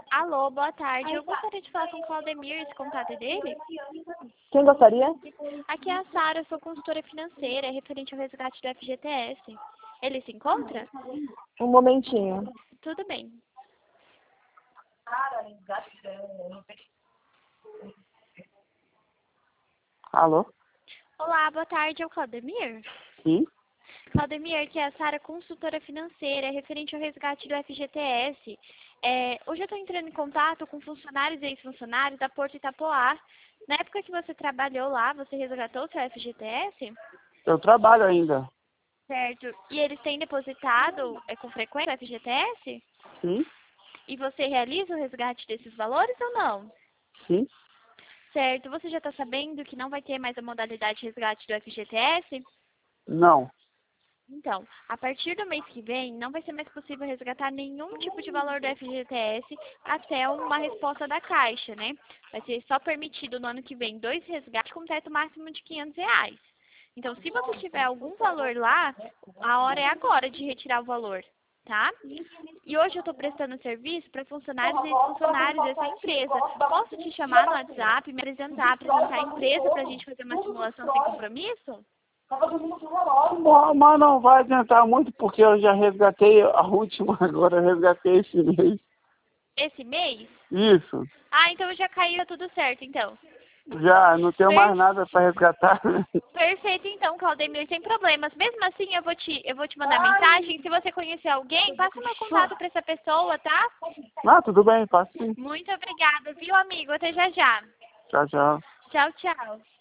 Alô, boa tarde. Eu gostaria de falar com o Claudemir, esse contato é dele? Quem gostaria? Aqui é a Sara, sou consultora financeira, referente ao resgate do FGTS. Ele se encontra? Um momentinho. Tudo bem. Alô? Olá, boa tarde. É o Claudemir? Sim? Claudemir, aqui é a Sara, consultora financeira, referente ao resgate do FGTS. Hoje eu estou entrando em contato com funcionários e ex-funcionários da Porto Itapoá. Na época que você trabalhou lá, você resgatou o seu FGTS? Eu trabalho ainda. Certo. E eles têm depositado com frequência o FGTS? Sim? E você realiza o resgate desses valores ou não? Sim? Certo. Você já está sabendo que não vai ter mais a modalidade de resgate do FGTS? Não. Então, a partir do mês que vem, não vai ser mais possível resgatar nenhum tipo de valor do FGTS até uma resposta da Caixa, né? Vai ser só permitido no ano que vem 2 resgates com teto máximo de R$ 500. Então, se você tiver algum valor lá, a hora é agora de retirar o valor, tá? E hoje eu estou prestando serviço para funcionários e ex-funcionários dessa empresa. Posso te chamar no WhatsApp, me apresentar a empresa para a gente fazer uma simulação sem compromisso? Mas não vai adiantar muito porque eu já resgatei a última, agora eu resgatei esse mês. Esse mês? Isso. Ah, então já caiu tudo certo, então. Já não tenho mais Per- nada para resgatar. Perfeito, então, Claudemir, sem problemas. Mesmo assim, eu vou te mandar mensagem. Se você conhecer alguém, passa o meu contato para essa pessoa, tá? Ah, tudo bem, faço sim. Muito obrigada, viu, amigo? Até já já. Tchau, tchau. Tchau, tchau.